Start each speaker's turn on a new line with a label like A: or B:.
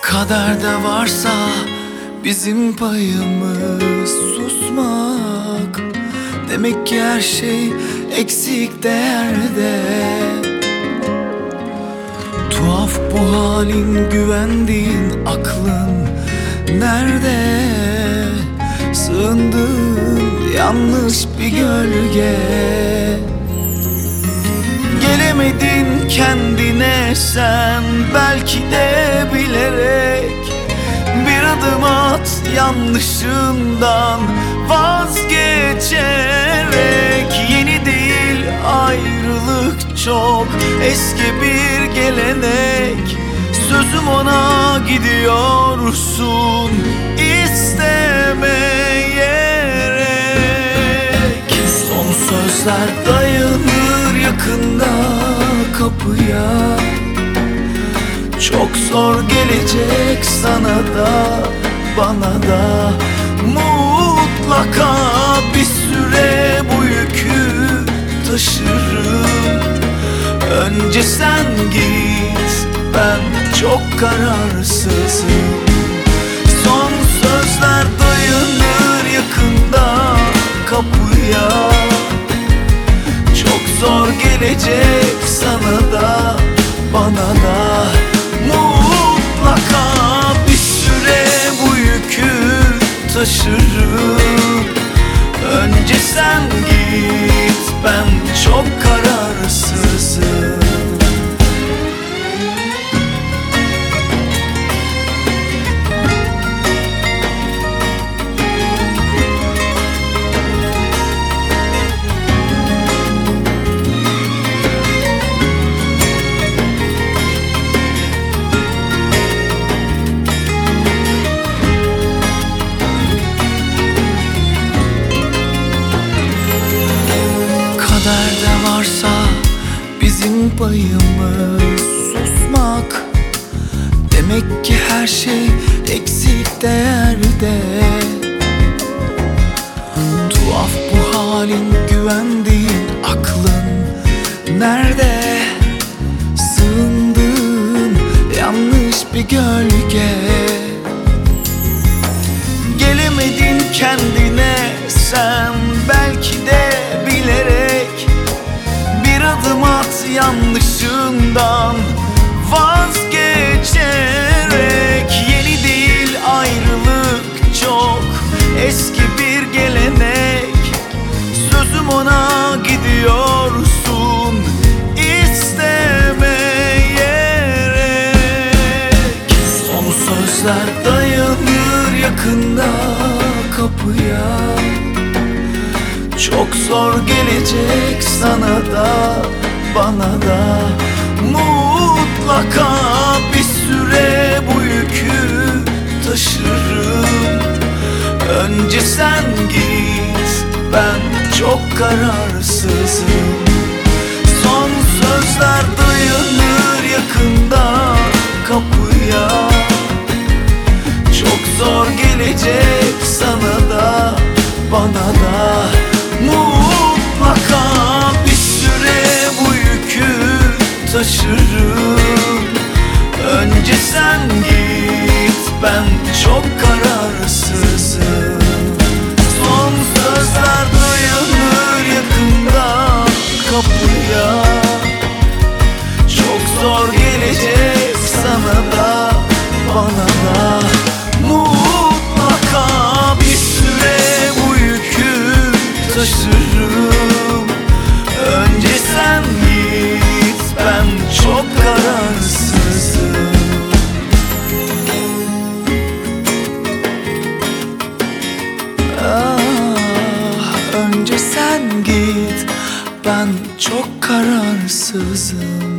A: Kaderde varsa bizim payımız susmak. Demek ki her şey eksik değerde. Tuhaf bu halin, güvendiğin aklın nerede? Sığındığın yanlış bir gölge. Gelemedin kendine sen, belki de bilerek. Bir adım at yanlışından vazgeçerek. Yeni değil ayrılık, çok eski bir gelenek. Sözüm ona gidiyorsun istemeyerek. Son sözler dayanır yakında kapıya. Çok zor gelecek sana da bana da. Mutlaka bir süre bu yükü taşırım. Önce sen git, ben çok kararsızım. Son sözler dayanır yakında kapıya. Çok zor gelecek sana da bana da. Mutlaka bir süre bu yükü taşırım. Önce sen git, ben çok kararsızım. Kaderde varsa bizim payımız susmak. Demek ki her şey eksik değerde. Tuhaf bu halin, güvendiğin aklın nerede? Sığındığın yanlış bir gölge. Gelemedin kendine sen, belki de bilerek. Bir adım at yanlışından vazgeçerek. Yeni değil ayrılık, çok eski bir gelenek. Sözüm ona gidiyorsun istemeyerek. Son sözler dayanır yakında kapıya. Çok zor gelecek sana da bana da. Mutlaka bir süre bu yükü taşırım. Önce sen git, ben çok kararsızım. Son sözler dayanır yakında kapıya. Çok zor gelecek sana da bana da. Mutlaka bir süre bu yükü taşırım. Önce sen git, ben çok kararsızım. Son sözler dayanır yakında kapıya. Çok zor gelecek sana da bana da. Mutlaka bir süre bu yükü taşırım. Önce sen git, ben çok kararsızım. Önce sen git, ben çok kararsızım.